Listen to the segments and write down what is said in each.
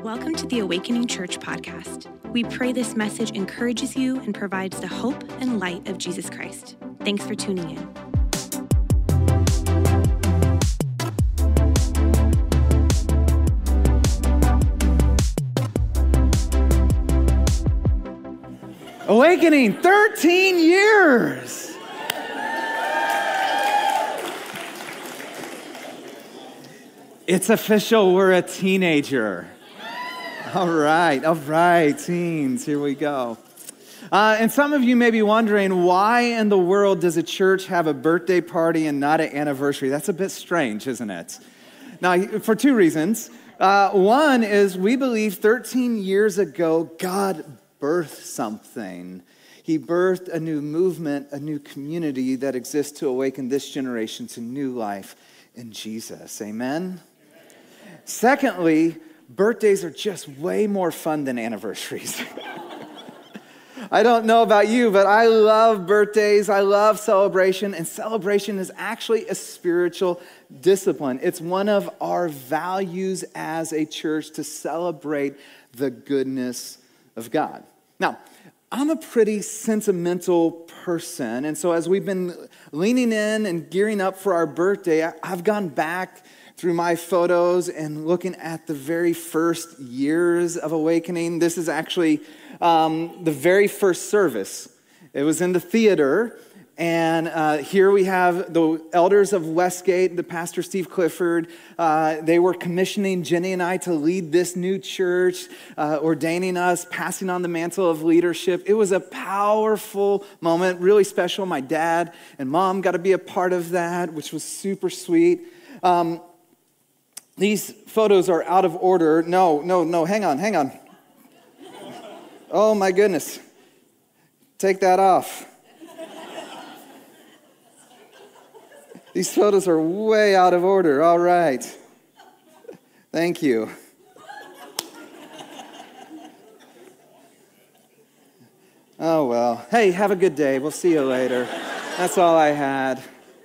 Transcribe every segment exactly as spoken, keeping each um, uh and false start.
Welcome to the Awakening Church podcast. We pray this message encourages you and provides the hope and light of Jesus Christ. Thanks for tuning in. Awakening, thirteen years. It's official, we're a teenager. All right, all right, teens, here we go. Uh, and some of you may be wondering, why in the world does a church have a birthday party and not an anniversary? That's a bit strange, isn't it? Now, for two reasons. Uh, one is we believe thirteen years ago, God birthed something. He birthed a new movement, a new community that exists to awaken this generation to new life in Jesus. Amen? Secondly, birthdays are just way more fun than anniversaries. I don't know about you, but I love birthdays. I love celebration, and celebration is actually a spiritual discipline. It's one of our values as a church to celebrate the goodness of God. Now, I'm a pretty sentimental person, and so as we've been leaning in and gearing up for our birthday, I've gone back through my photos and looking at the very first years of Awakening. This is actually um, the very first service. It was in the theater, and uh, here we have the elders of Westgate, the pastor Steve Clifford. Uh, they were commissioning Jenny and I to lead this new church, uh, ordaining us, passing on the mantle of leadership. It was a powerful moment, really special. My dad and mom got to be a part of that, which was super sweet. Um, These photos are out of order. No, no, no, hang on, hang on. Oh my goodness. Take that off. These photos are way out of order. All right. Thank you. Oh well. Hey, have a good day. We'll see you later. That's all I had.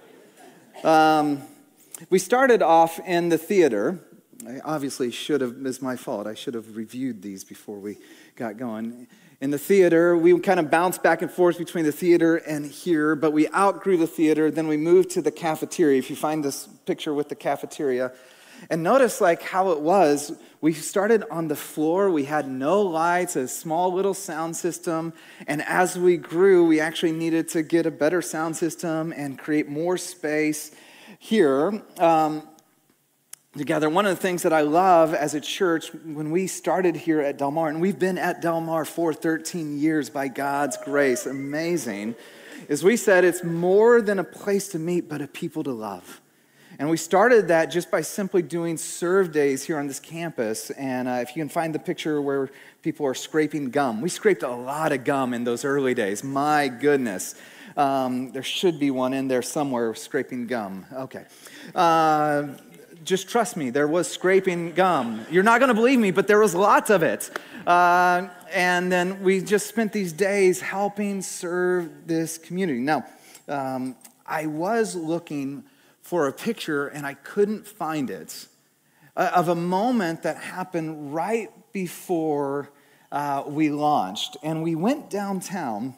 Um... We started off in the theater. I obviously should have, it's my fault. I should have reviewed these before we got going. In the theater, we kind of bounced back and forth between the theater and here, but we outgrew the theater. Then we moved to the cafeteria. If you find this picture with the cafeteria, and notice like how it was, we started on the floor. We had no lights, a small little sound system. And as we grew, we actually needed to get a better sound system and create more space here um, together. One of the things that I love as a church, when we started here at Del Mar, and we've been at Del Mar for thirteen years by God's grace, amazing, is we said it's more than a place to meet, but a people to love. And we started that just by simply doing serve days here on this campus. And uh, if you can find the picture where people are scraping gum. We scraped a lot of gum in those early days. My goodness. Um, there should be one in there somewhere scraping gum. Okay. Uh, just trust me, there was scraping gum. You're not going to believe me, but there was lots of it. Uh, and then we just spent these days helping serve this community. Now, um, I was looking for a picture, and I couldn't find it, uh, of a moment that happened right before uh, we launched. And we went downtown,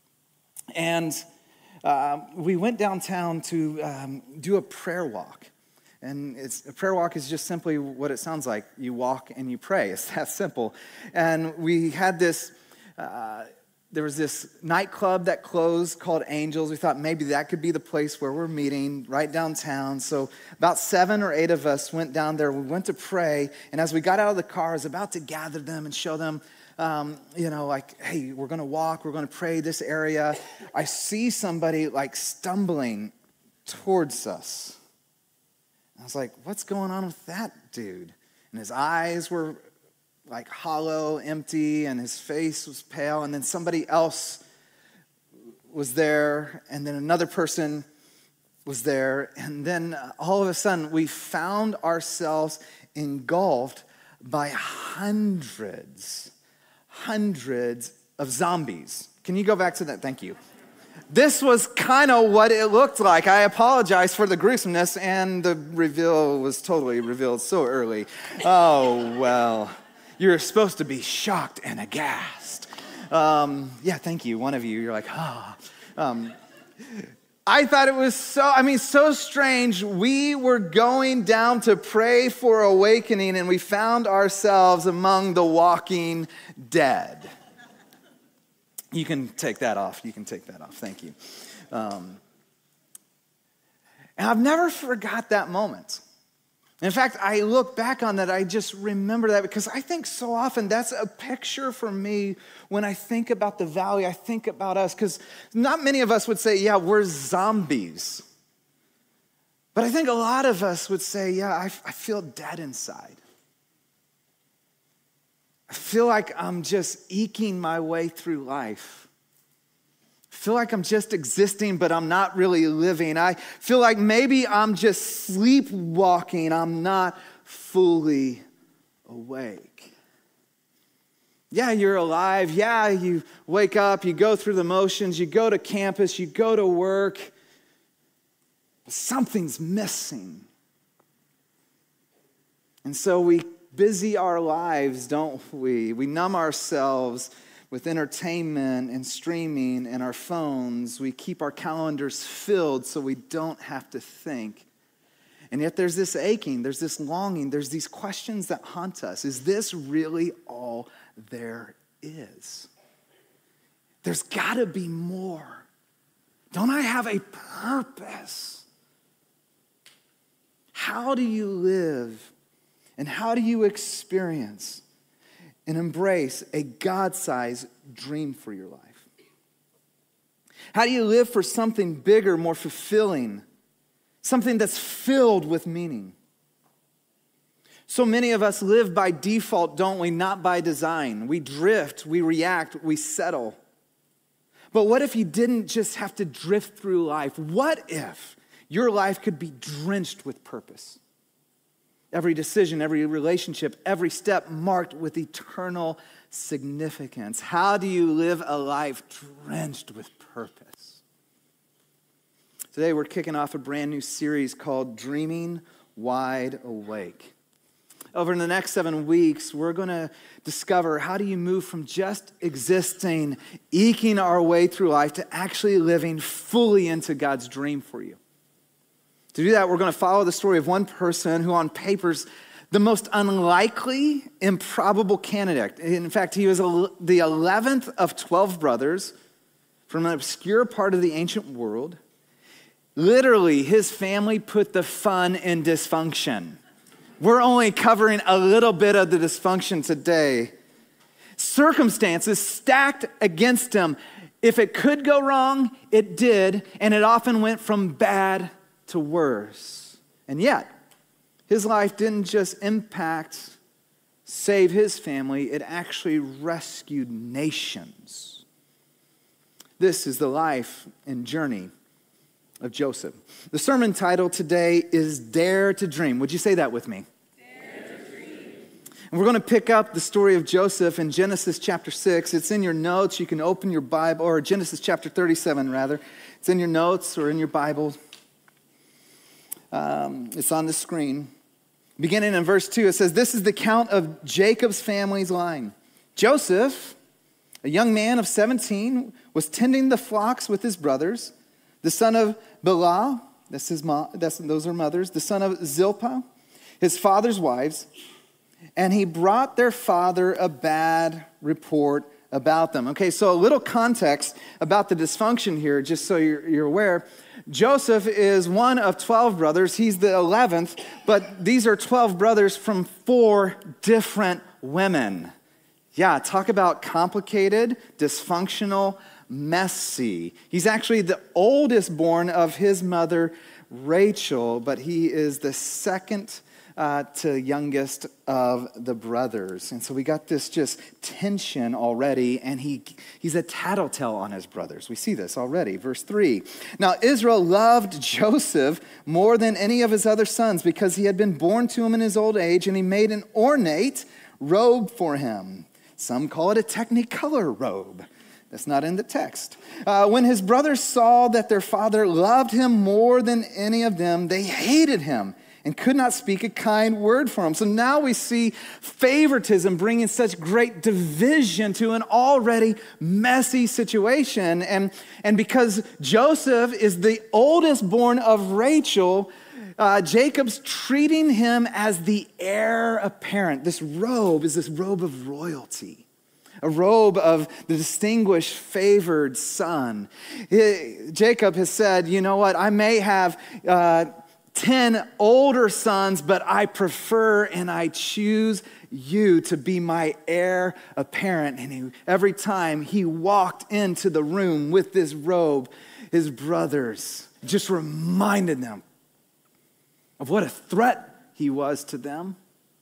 and uh, we went downtown to um, do a prayer walk. And it's, a prayer walk is just simply what it sounds like. You walk and you pray. It's that simple. And we had this... Uh, There was this nightclub that closed called Angels. We thought maybe that could be the place where we're meeting, right downtown. So about seven or eight of us went down there. We went to pray. And as we got out of the car, I was about to gather them and show them, um, you know, like, hey, we're going to walk. We're going to pray this area. I see somebody like stumbling towards us. I was like, what's going on with that dude? And his eyes were like hollow, empty, and his face was pale, and then somebody else was there, and then another person was there, and then all of a sudden we found ourselves engulfed by hundreds, hundreds of zombies. Can you go back to that? Thank you. This was kind of what it looked like. I apologize for the gruesomeness, and the reveal was totally revealed so early. Oh, well. You're supposed to be shocked and aghast. Um, yeah, thank you. One of you, you're like, ah. Oh. Um, I thought it was so, I mean, so strange. We were going down to pray for awakening, and we found ourselves among the walking dead. You can take that off. You can take that off. Thank you. Um, and I've never forgot that moment. In fact, I look back on that, I just remember that because I think so often that's a picture for me when I think about the valley, I think about us, because not many of us would say, yeah, we're zombies. But I think a lot of us would say, yeah, I, I feel dead inside. I feel like I'm just eking my way through life. I feel like I'm just existing, but I'm not really living. I feel like maybe I'm just sleepwalking. I'm not fully awake. Yeah, you're alive. Yeah, you wake up, you go through the motions, you go to campus, you go to work. But something's missing. And so we busy our lives, don't we? We numb ourselves with entertainment and streaming and our phones. We keep our calendars filled so we don't have to think. And yet there's this aching, there's this longing, there's these questions that haunt us. Is this really all there is? There's got to be more. Don't I have a purpose? How do you live and how do you experience and embrace a God-sized dream for your life? How do you live for something bigger, more fulfilling, something that's filled with meaning? So many of us live by default, don't we? Not by design. We drift, we react, we settle. But what if you didn't just have to drift through life? What if your life could be drenched with purpose? Every decision, every relationship, every step marked with eternal significance. How do you live a life drenched with purpose? Today we're kicking off a brand new series called Dreaming Wide Awake. Over the next seven weeks, we're going to discover how do you move from just existing, eking our way through life to actually living fully into God's dream for you. To do that, we're going to follow the story of one person who on paper's the most unlikely, improbable candidate. In fact, he was the eleventh of twelve brothers from an obscure part of the ancient world. Literally, his family put the fun in dysfunction. We're only covering a little bit of the dysfunction today. Circumstances stacked against him. If it could go wrong, it did, and it often went from bad to worse. And yet, his life didn't just impact, save his family, it actually rescued nations. This is the life and journey of Joseph. The sermon title today is Dare to Dream. Would you say that with me? Dare to dream. And we're going to pick up the story of Joseph in Genesis chapter six. It's in your notes. You can open your Bible, or Genesis chapter thirty-seven rather. It's in your notes or in your Bible. Um, it's on the screen. Beginning in verse two, it says, "This is the count of Jacob's family's line. Joseph, a young man of seventeen, was tending the flocks with his brothers. The son of Bilhah, that's his mom, that's, those are mothers, the son of Zilpah, his father's wives, and he brought their father a bad report about them." Okay, so a little context about the dysfunction here, just so you're, you're aware. Joseph is one of twelve brothers. He's the eleventh, but these are twelve brothers from four different women. Yeah, talk about complicated, dysfunctional, messy. He's actually the oldest born of his mother, Rachel, but he is the second uh, to youngest of the brothers. And so we got this just tension already, and he he's a tattletale on his brothers. We see this already. Verse three. "Now Israel loved Joseph more than any of his other sons because he had been born to him in his old age, and he made an ornate robe for him." Some call it a technicolor robe. That's not in the text. Uh, when his brothers saw that their father loved him more than any of them, they hated him and could not speak a kind word for him. So now we see favoritism bringing such great division to an already messy situation. And, and because Joseph is the oldest born of Rachel, uh, Jacob's treating him as the heir apparent. This robe is this robe of royalty, a robe of the distinguished, favored son. He, Jacob has said, you know what, I may have uh, ten older sons, but I prefer and I choose you to be my heir apparent. And he, every time he walked into the room with this robe, his brothers just reminded them of what a threat he was to them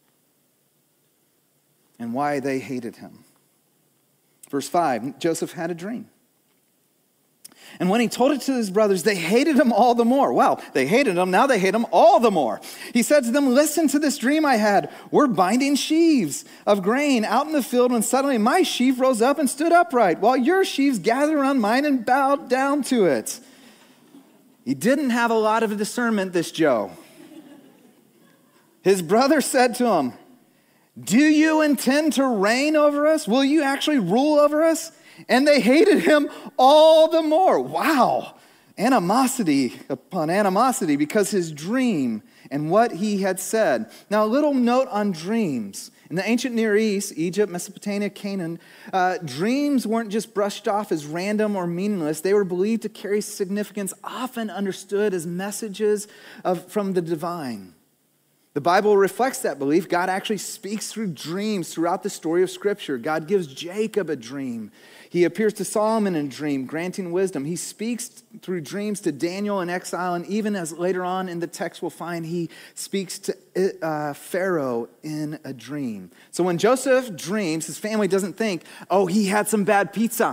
and why they hated him. Verse five, Joseph had a dream. And when he told it to his brothers, they hated him all the more. Wow, they hated him, now they hate him all the more. He said to them, listen to this dream I had. We're binding sheaves of grain out in the field when suddenly my sheaf rose up and stood upright, while your sheaves gathered around mine and bowed down to it. He didn't have a lot of discernment, this Joe. His brother said to him, do you intend to reign over us? Will you actually rule over us? And they hated him all the more. Wow. Animosity upon animosity because his dream and what he had said. Now, a little note on dreams. In the ancient Near East, Egypt, Mesopotamia, Canaan, uh, dreams weren't just brushed off as random or meaningless. They were believed to carry significance, often understood as messages of, from the divine. The Bible reflects that belief. God actually speaks through dreams throughout the story of Scripture. God gives Jacob a dream. He appears to Solomon in a dream, granting wisdom. He speaks through dreams to Daniel in exile, and even as later on in the text we'll find, he speaks to uh, Pharaoh in a dream. So when Joseph dreams, his family doesn't think, oh, he had some bad pizza.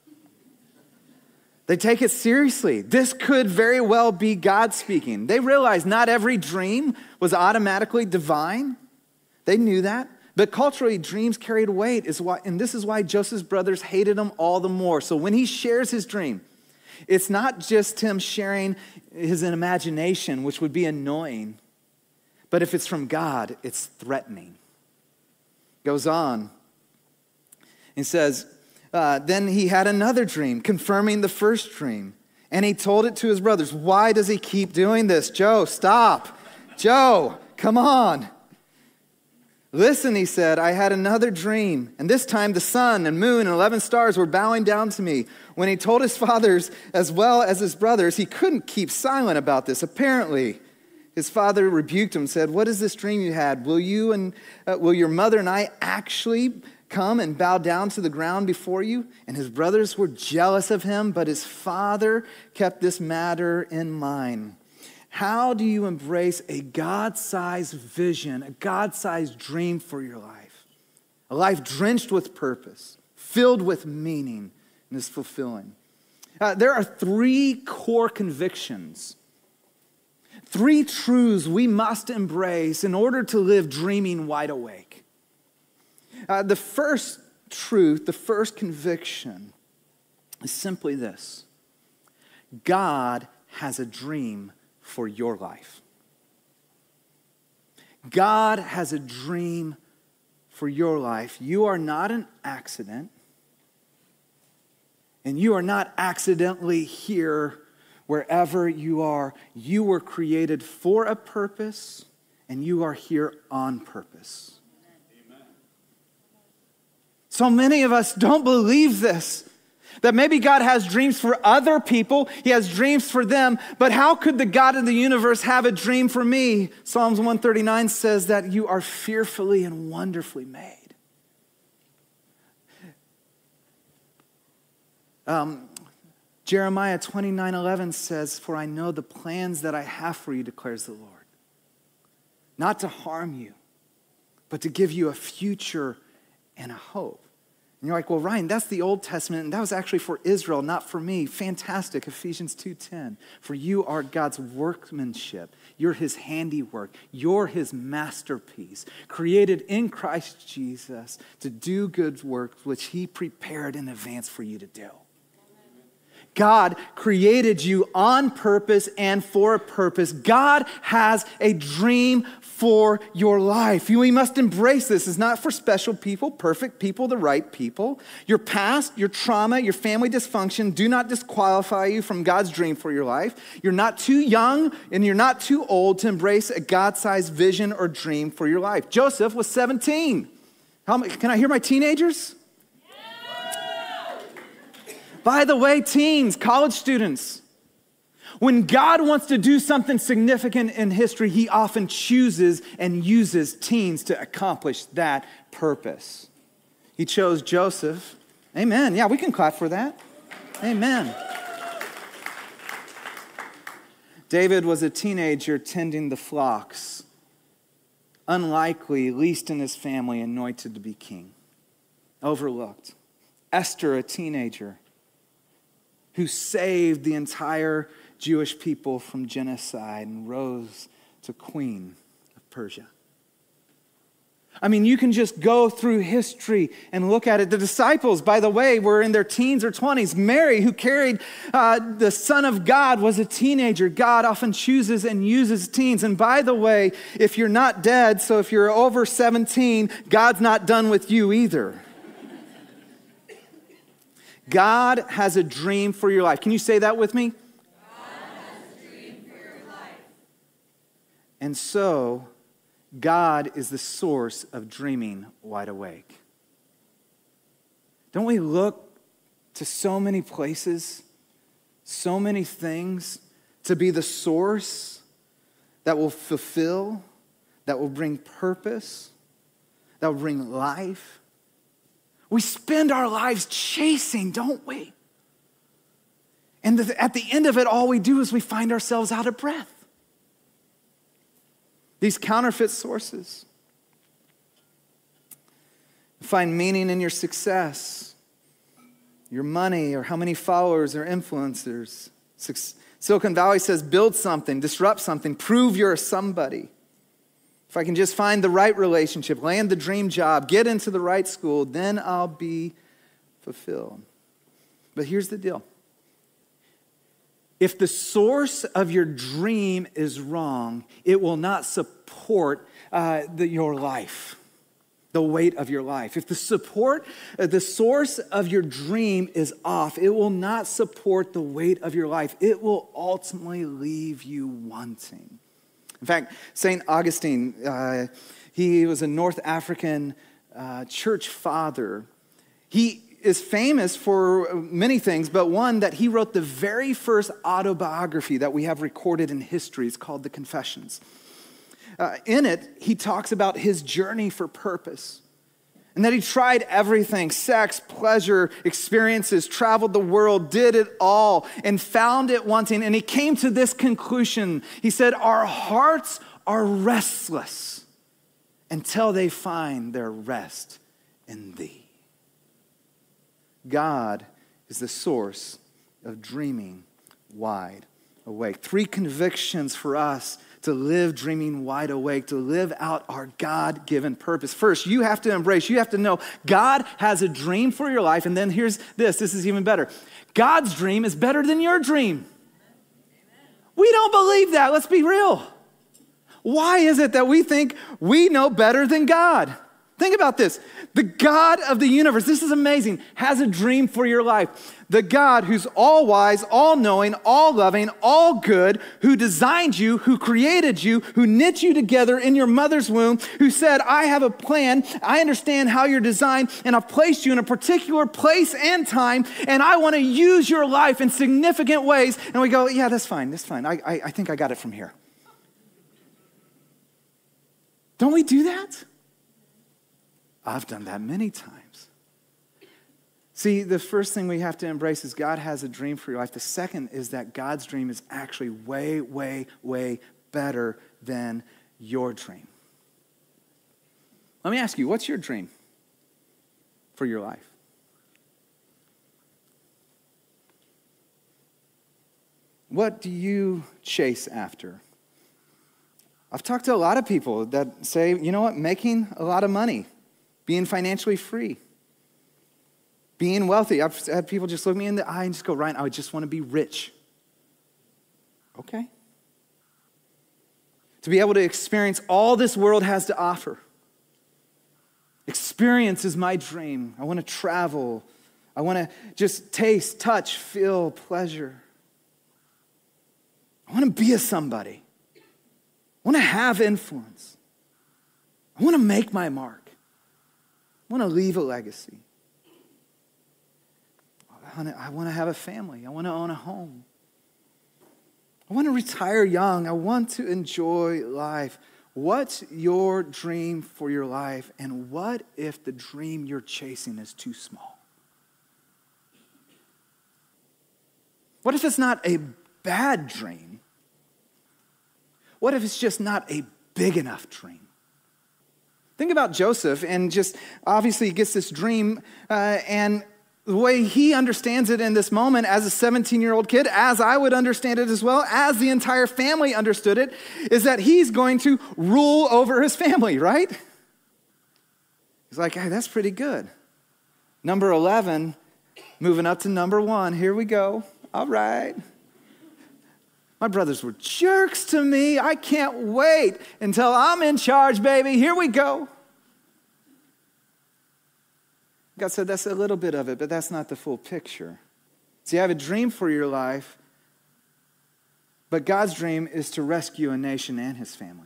They take it seriously. This could very well be God speaking. They realize not every dream was automatically divine. They knew that. But culturally, dreams carried weight, is why, and this is why Joseph's brothers hated him all the more. So when he shares his dream, it's not just him sharing his imagination, which would be annoying, but if it's from God, it's threatening. Goes on and says, Uh, then he had another dream, confirming the first dream. And he told it to his brothers. Why does he keep doing this? Joe, stop. Joe, come on. Listen, he said, I had another dream. And this time the sun and moon and eleven stars were bowing down to me. When he told his fathers as well as his brothers, he couldn't keep silent about this. Apparently, his father rebuked him and said, what is this dream you had? Will you and uh, will your mother and I actually come and bow down to the ground before you? And his brothers were jealous of him, but his father kept this matter in mind. How do you embrace a God-sized vision, a God-sized dream for your life? A life drenched with purpose, filled with meaning, and is fulfilling. Uh, there are three core convictions, three truths we must embrace in order to live dreaming wide awake. Uh, the first truth, the first conviction is simply this. God has a dream for your life. God has a dream for your life. You are not an accident, and you are not accidentally here wherever you are. You were created for a purpose, and you are here on purpose. So many of us don't believe this, that maybe God has dreams for other people. He has dreams for them. But how could the God of the universe have a dream for me? Psalms one thirty-nine says that you are fearfully and wonderfully made. Um, Jeremiah twenty-nine eleven says, for I know the plans that I have for you, declares the Lord. Not to harm you, but to give you a future and a hope. And you're like, well, Ryan, that's the Old Testament, and that was actually for Israel, not for me. Fantastic, Ephesians two ten. For you are God's workmanship. You're his handiwork. You're his masterpiece, created in Christ Jesus to do good work, which he prepared in advance for you to do. God created you on purpose and for a purpose. God has a dream for your life. We must embrace this. It's not for special people, perfect people, the right people. Your past, your trauma, your family dysfunction do not disqualify you from God's dream for your life. You're not too young and you're not too old to embrace a God-sized vision or dream for your life. Joseph was seventeen. How, can I hear my teenagers? Yeah. By the way, teens, college students, when God wants to do something significant in history, he often chooses and uses teens to accomplish that purpose. He chose Joseph. Amen. Yeah, we can clap for that. Amen. David was a teenager tending the flocks, unlikely, least in his family, anointed to be king, overlooked. Esther, a teenager who saved the entire Jewish people from genocide and rose to queen of Persia. I mean, you can just go through history and look at it. The disciples, by the way, were in their teens or twenties. Mary, who carried uh, the Son of God, was a teenager. God often chooses and uses teens. And by the way, if you're not dead, so if you're over seventeen, God's not done with you either. God has a dream for your life. Can you say that with me? And so, God is the source of dreaming wide awake. Don't we look to so many places, so many things, to be the source that will fulfill, that will bring purpose, that will bring life? We spend our lives chasing, don't we? And at the end of it, all we do is we find ourselves out of breath. These counterfeit sources. Find meaning in your success, your money, or how many followers or influencers. Silicon Valley says build something, disrupt something, prove you're somebody. If I can just find the right relationship, land the dream job, get into the right school, then I'll be fulfilled. But here's the deal. If the source of your dream is wrong, it will not support uh, the, your life, the weight of your life. If the support, uh, the source of your dream is off, it will not support the weight of your life. It will ultimately leave you wanting. In fact, Saint Augustine, uh, he was a North African uh, church father. He is famous for many things, but one that he wrote the very first autobiography that we have recorded in history. It's called The Confessions. Uh, in it, he talks about his journey for purpose and that he tried everything, sex, pleasure, experiences, traveled the world, did it all, and found it wanting. And he came to this conclusion. He said, our hearts are restless until they find their rest in thee. God is the source of dreaming wide awake. Three convictions for us to live dreaming wide awake, to live out our God-given purpose. First, you have to embrace, you have to know God has a dream for your life. And then here's this, this is even better. God's dream is better than your dream. We don't believe that, let's be real. Why is it that we think we know better than God? Think about this. The God of the universe, this is amazing, has a dream for your life. The God who's all wise, all knowing, all loving, all good, who designed you, who created you, who knit you together in your mother's womb, who said, I have a plan, I understand how you're designed, and I've placed you in a particular place and time, and I want to use your life in significant ways. And we go, yeah, that's fine, that's fine. I, I, I think I got it from here. Don't we do that? I've done that many times. See, the first thing we have to embrace is God has a dream for your life. The second is that God's dream is actually way, way, way better than your dream. Let me ask you, what's your dream for your life? What do you chase after? I've talked to a lot of people that say, you know what, making a lot of money, being financially free, being wealthy. I've had people just look me in the eye and just go, Ryan, I just want to be rich. Okay. To be able to experience all this world has to offer. Experience is my dream. I want to travel. I want to just taste, touch, feel pleasure. I want to be a somebody. I want to have influence. I want to make my mark. I want to leave a legacy. I want to, I want to have a family. I want to own a home. I want to retire young. I want to enjoy life. What's your dream for your life? And what if the dream you're chasing is too small? What if it's not a bad dream? What if it's just not a big enough dream? Think about Joseph, and just obviously he gets this dream, uh, and the way he understands it in this moment as a seventeen-year-old kid, as I would understand it as well, as the entire family understood it, is that he's going to rule over his family, right? He's like, hey, that's pretty good. Number eleven, moving up to number one. Here we go. All right. My brothers were jerks to me. I can't wait until I'm in charge, baby. Here we go. God said that's a little bit of it, but that's not the full picture. See, I have a dream for your life, but God's dream is to rescue a nation and his family.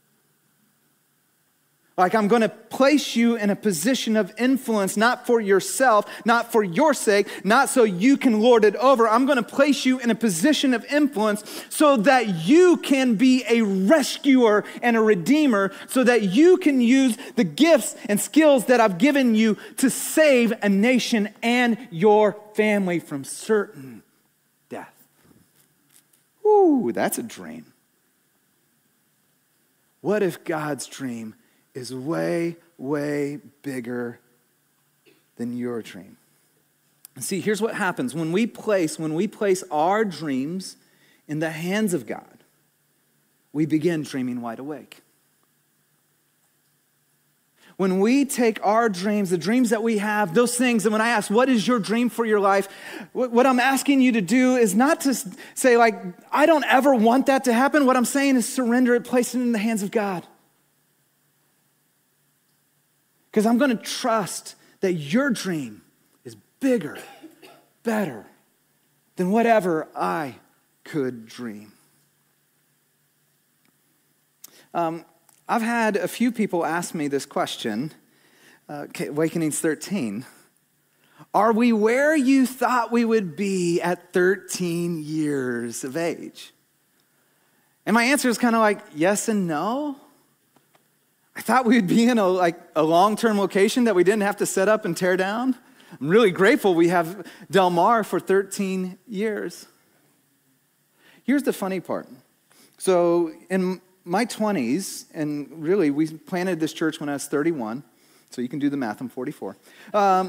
Like, I'm going to place you in a position of influence, not for yourself, not for your sake, not so you can lord it over. I'm going to place you in a position of influence so that you can be a rescuer and a redeemer, so that you can use the gifts and skills that I've given you to save a nation and your family from certain death. Ooh, that's a dream. What if God's dream is way, way bigger than your dream? And see, here's what happens. When we place, when we place our dreams in the hands of God, we begin dreaming wide awake. When we take our dreams, the dreams that we have, those things, and when I ask, what is your dream for your life? What I'm asking you to do is not to say, like, I don't ever want that to happen. What I'm saying is surrender it, place it in the hands of God. Because I'm going to trust that your dream is bigger, better than whatever I could dream. Um, I've had a few people ask me this question, uh, Awakenings thirteen. Are we where you thought we would be at thirteen years of age? And my answer is kind of like yes and no. I thought we would be in a like a long-term location that we didn't have to set up and tear down. I'm really grateful we have Del Mar for thirteen years. Here's the funny part. So in my twenties, and really we planted this church when I was thirty-one, so you can do the math, I'm forty-four. Um,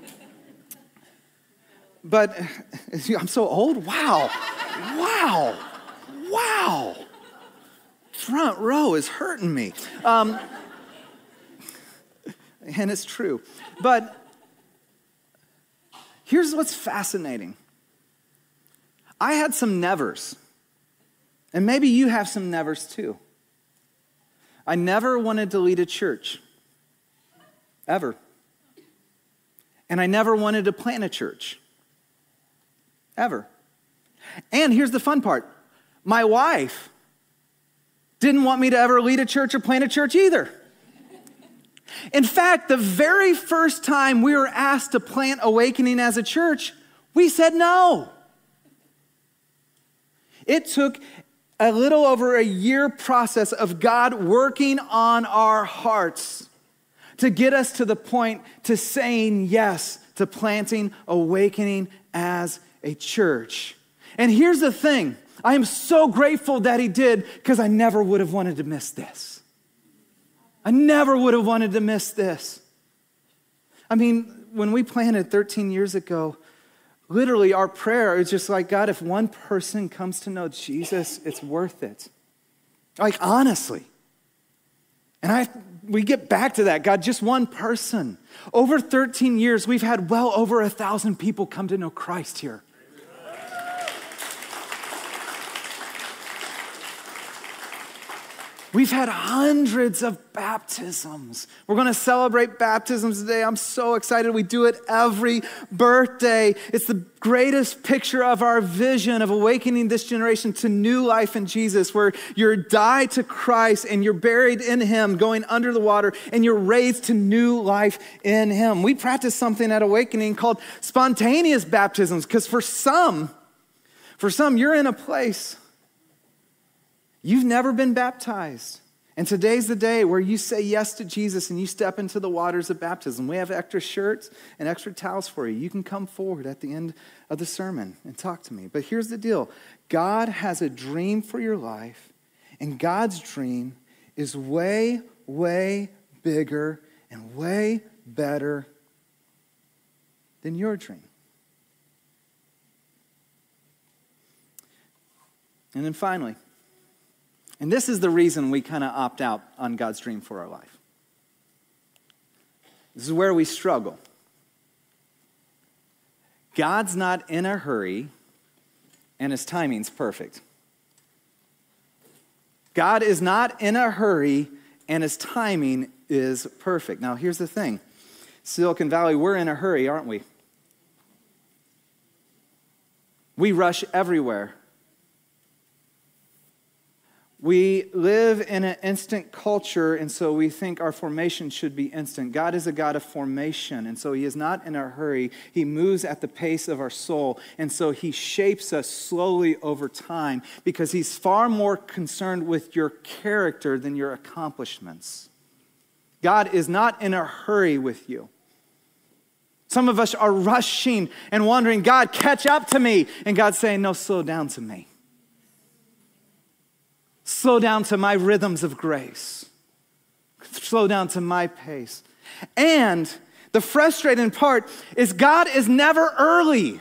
but I'm so old, wow, wow, wow. Front row is hurting me. Um, and it's true. But here's what's fascinating. I had some nevers. And maybe you have some nevers too. I never wanted to lead a church. Ever. And I never wanted to plant a church. Ever. And here's the fun part. My wife didn't want me to ever lead a church or plant a church either. In fact, the very first time we were asked to plant Awakening as a church, we said no. It took a little over a year process of God working on our hearts to get us to the point to saying yes to planting Awakening as a church. And here's the thing. I am so grateful that he did, because I never would have wanted to miss this. I never would have wanted to miss this. I mean, when we planted thirteen years ago, literally our prayer is just like, God, if one person comes to know Jesus, it's worth it. Like, honestly. And I we get back to that. God, just one person. Over thirteen years, we've had well over a thousand people come to know Christ here. We've had hundreds of baptisms. We're going to celebrate baptisms today. I'm so excited. We do it every birthday. It's the greatest picture of our vision of awakening this generation to new life in Jesus, where you're died to Christ and you're buried in him, going under the water, and you're raised to new life in him. We practice something at Awakening called spontaneous baptisms, because for some, for some, you're in a place you've never been baptized. And today's the day where you say yes to Jesus and you step into the waters of baptism. We have extra shirts and extra towels for you. You can come forward at the end of the sermon and talk to me. But here's the deal. God has a dream for your life, and God's dream is way, way bigger and way better than your dream. And then finally, and this is the reason we kind of opt out on God's dream for our life. This is where we struggle. God's not in a hurry, and his timing's perfect. God is not in a hurry, and his timing is perfect. Now, here's the thing. Silicon Valley, we're in a hurry, aren't we? We rush everywhere. We live in an instant culture, and so we think our formation should be instant. God is a God of formation, and so he is not in a hurry. He moves at the pace of our soul, and so he shapes us slowly over time because he's far more concerned with your character than your accomplishments. God is not in a hurry with you. Some of us are rushing and wondering, God, catch up to me. And God's saying, no, slow down to me. Slow down to my rhythms of grace. Slow down to my pace. And the frustrating part is God is never early.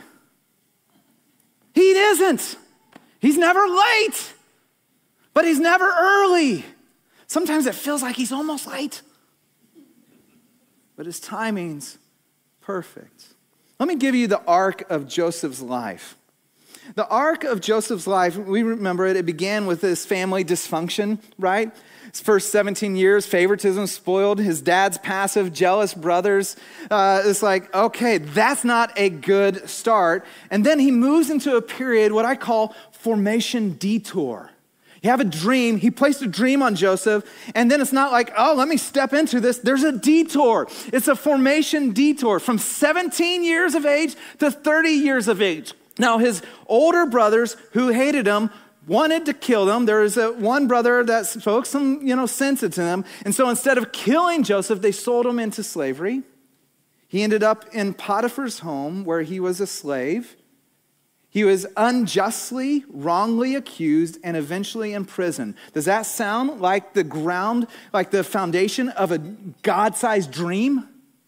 He isn't. He's never late, but he's never early. Sometimes it feels like he's almost late, but his timing's perfect. Let me give you the arc of Joseph's life. The arc of Joseph's life, we remember it, it began with his family dysfunction, right? His first seventeen years, favoritism spoiled, his dad's passive, jealous brothers. Uh, it's like, okay, that's not a good start. And then he moves into a period, what I call formation detour. You have a dream, he placed a dream on Joseph, and then it's not like, oh, let me step into this. There's a detour. It's a formation detour from seventeen years of age to thirty years of age. Now, his older brothers who hated him wanted to kill him. There was a, one brother that spoke some, you know, sense into them. And so instead of killing Joseph, they sold him into slavery. He ended up in Potiphar's home where he was a slave. He was unjustly, wrongly accused, and eventually imprisoned. Does that sound like the ground, like the foundation of a God-sized dream?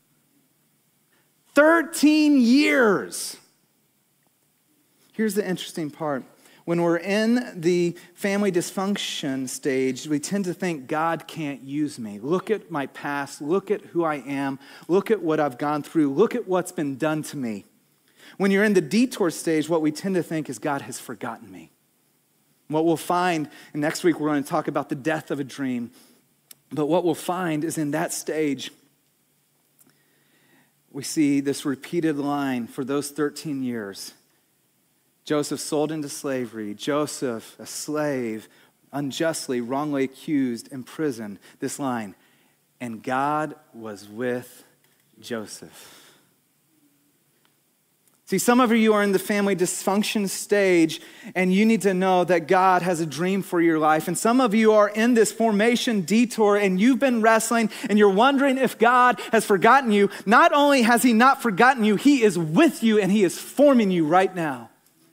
Thirteen years. Here's the interesting part. When we're in the family dysfunction stage, we tend to think God can't use me. Look at my past. Look at who I am. Look at what I've gone through. Look at what's been done to me. When you're in the detour stage, what we tend to think is God has forgotten me. What we'll find, and next week we're going to talk about the death of a dream, but what we'll find is in that stage, we see this repeated line for those thirteen years. Joseph sold into slavery. Joseph, a slave, unjustly, wrongly accused, imprisoned. This line, and God was with Joseph. See, some of you are in the family dysfunction stage, and you need to know that God has a dream for your life. And some of you are in this formation detour, and you've been wrestling, and you're wondering if God has forgotten you. Not only has he not forgotten you, he is with you, and he is forming you right now.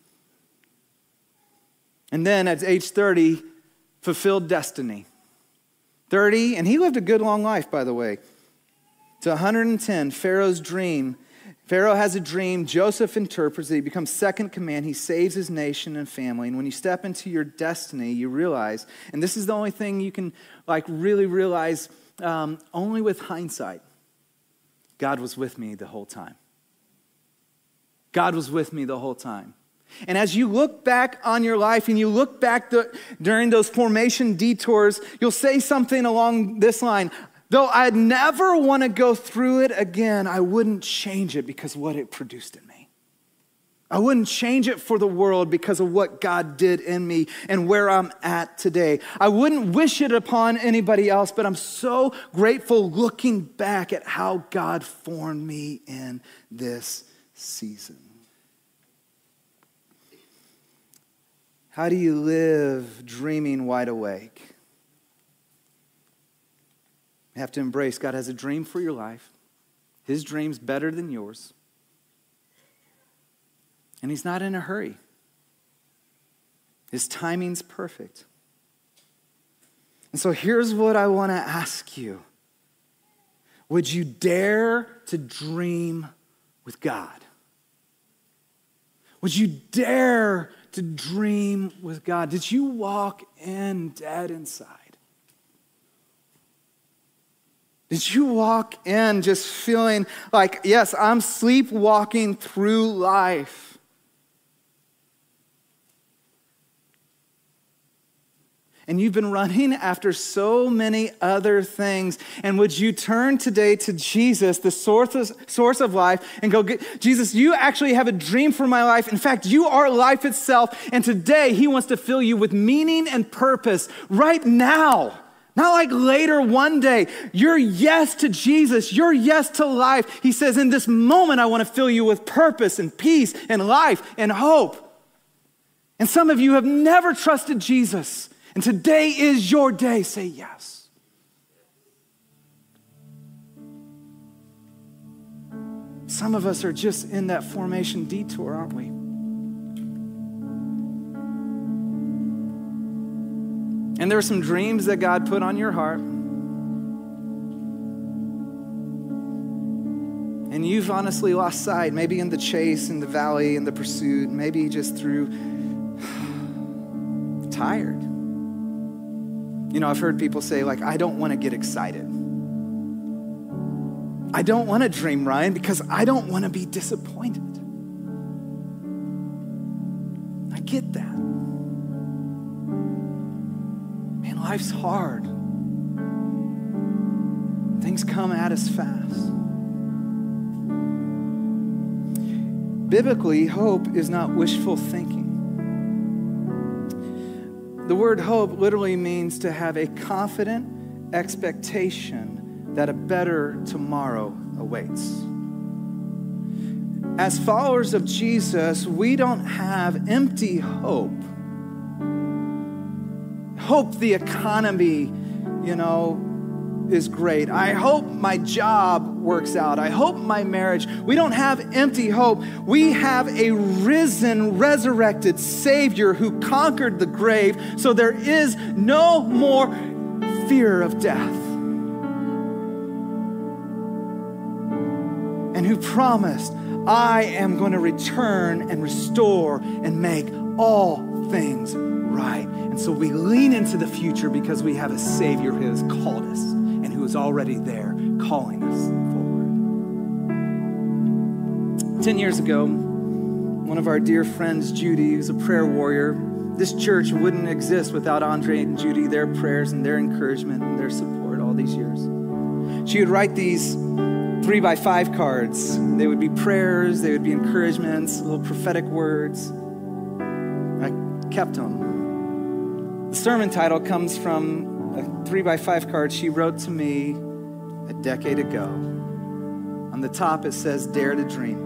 And then at age thirty, fulfilled destiny. thirty, and he lived a good long life, by the way. To one hundred ten, Pharaoh's dream. Pharaoh has a dream. Joseph interprets it. He becomes second command. He saves his nation and family. And when you step into your destiny, you realize, and this is the only thing you can like really realize um, only with hindsight, God was with me the whole time. God was with me the whole time. And as you look back on your life and you look back the, during those formation detours, you'll say something along this line: though I'd never want to go through it again, I wouldn't change it because of what it produced in me. I wouldn't change it for the world because of what God did in me and where I'm at today. I wouldn't wish it upon anybody else, but I'm so grateful looking back at how God formed me in this season. How do you live dreaming wide awake? You have to embrace God has a dream for your life. His dream's better than yours. And he's not in a hurry. His timing's perfect. And so here's what I want to ask you. Would you dare to dream with God? Would you dare to dream with God? Did you walk in dead inside? Did you walk in just feeling like, yes, I'm sleepwalking through life? And you've been running after so many other things. And would you turn today to Jesus, the source of, source of life, and go, Jesus, you actually have a dream for my life. In fact, you are life itself. And today he wants to fill you with meaning and purpose right now. Not like later one day. Your yes to Jesus, your yes to life. He says, in this moment, I want to fill you with purpose and peace and life and hope. And some of you have never trusted Jesus. And today is your day. Say yes. Some of us are just in that formation detour, aren't we? And there are some dreams that God put on your heart. And you've honestly lost sight, maybe in the chase, in the valley, in the pursuit, maybe just through tired. You know, I've heard people say, like, I don't want to get excited. I don't want to dream, Ryan, because I don't want to be disappointed. I get that. Man, life's hard. Things come at us fast. Biblically, hope is not wishful thinking. The word hope literally means to have a confident expectation that a better tomorrow awaits. As followers of Jesus, we don't have empty hope. Hope the economy, you know, is great. I hope my job works out. I hope my marriage. We don't have empty hope. We have a risen, resurrected Savior who conquered the grave, so there is no more fear of death. And who promised, I am going to return and restore and make all things right. And so we lean into the future because we have a Savior who has called us and who is already there calling us forward. Ten years ago, one of our dear friends, Judy, who's a prayer warrior, this church wouldn't exist without Andre and Judy, their prayers and their encouragement and their support all these years. She would write these three by five cards. They would be prayers, they would be encouragements, little prophetic words. I kept them. The sermon title comes from a three by five card she wrote to me a decade ago. On the top it says, Dare to Dream.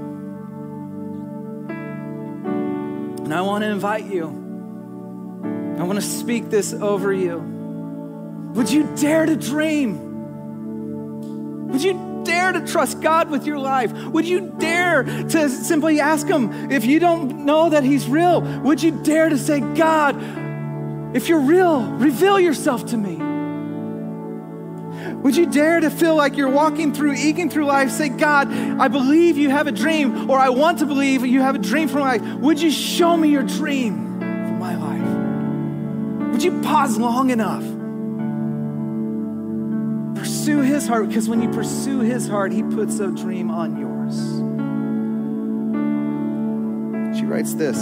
And I want to invite you. I want to speak this over you. Would you dare to dream? Would you dare to trust God with your life? Would you dare to simply ask him if you don't know that he's real? Would you dare to say, God, if you're real, reveal yourself to me? Would you dare to feel like you're walking through, eking through life, say, God, I believe you have a dream, or I want to believe you have a dream for my life. Would you show me your dream for my life? Would you pause long enough? Pursue pursue his heart, because when you pursue his heart, he puts a dream on yours. She writes this: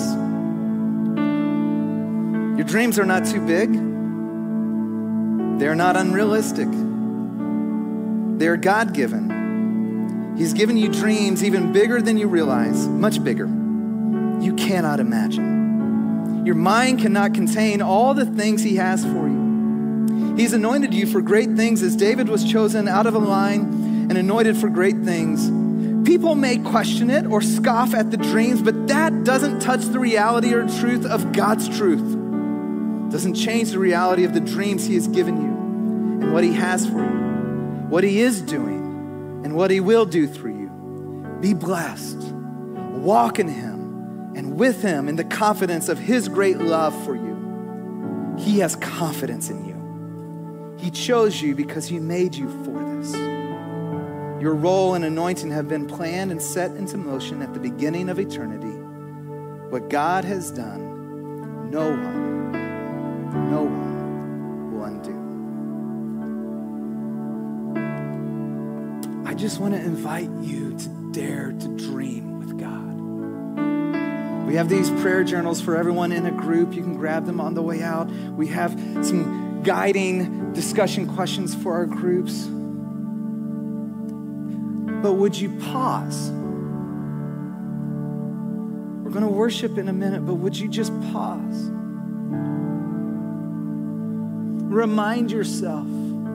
your dreams are not too big. They're not unrealistic. They're God-given. He's given you dreams even bigger than you realize, much bigger. You cannot imagine. Your mind cannot contain all the things he has for you. He's anointed you for great things, as David was chosen out of a line and anointed for great things. People may question it or scoff at the dreams, but that doesn't touch the reality or truth of God's truth. It doesn't change the reality of the dreams he has given you and what he has for you, what he is doing, and what he will do through you. Be blessed. Walk in him and with him in the confidence of his great love for you. He has confidence in you. He chose you because he made you for this. Your role and anointing have been planned and set into motion at the beginning of eternity. What God has done, no one, no one will undo. I just want to invite you to dare to dream with God. We have these prayer journals for everyone in a group. You can grab them on the way out. We have some guiding discussion questions for our groups. But would you pause? We're going to worship in a minute, but would you just pause? Remind yourself,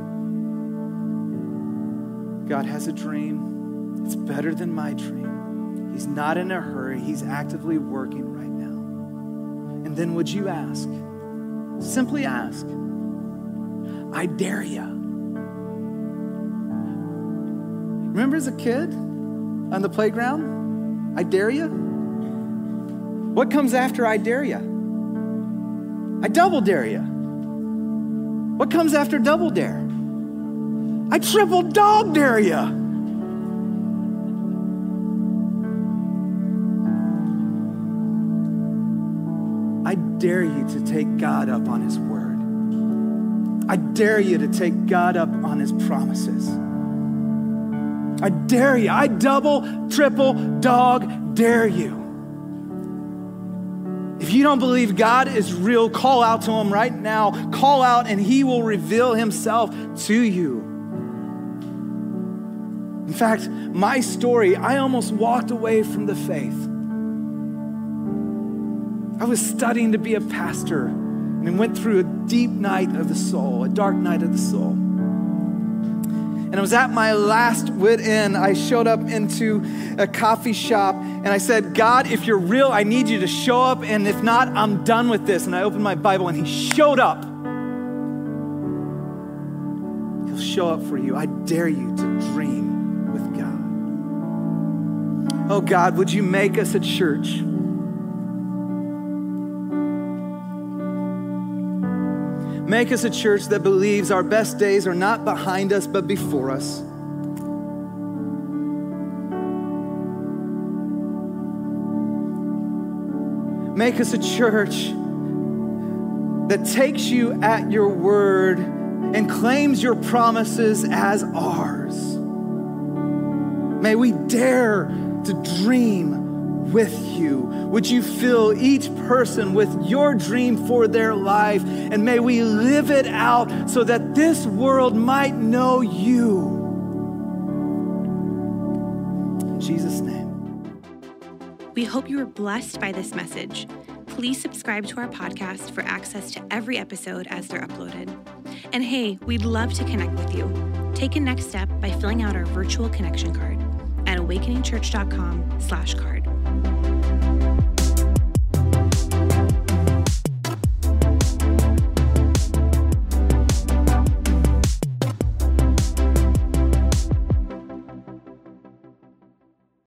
God has a dream. It's better than my dream. He's not in a hurry. He's actively working right now. And then would you ask, simply ask, I dare you. Remember as a kid on the playground? I dare you? What comes after I dare you? I double dare you. What comes after double dare? I triple dog dare you. I dare you to take God up on his word. I dare you to take God up on his promises. I dare you. I double, triple, dog dare you. If you don't believe God is real, call out to him right now. Call out and he will reveal himself to you. In fact, my story, I almost walked away from the faith. I was studying to be a pastor and went through a deep night of the soul, a dark night of the soul. And I was at my last wit end. I showed up into a coffee shop and I said, God, if you're real, I need you to show up. And if not, I'm done with this. And I opened my Bible and he showed up. He'll show up for you. I dare you to dream with God. Oh God, would you make us a church? Make us a church that believes our best days are not behind us, but before us. Make us a church that takes you at your word and claims your promises as ours. May we dare to dream with you. Would you fill each person with your dream for their life? And may we live it out so that this world might know you. In Jesus' name. We hope you were blessed by this message. Please subscribe to our podcast for access to every episode as they're uploaded. And hey, we'd love to connect with you. Take a next step by filling out our virtual connection card at awakeningchurch dot com slash card.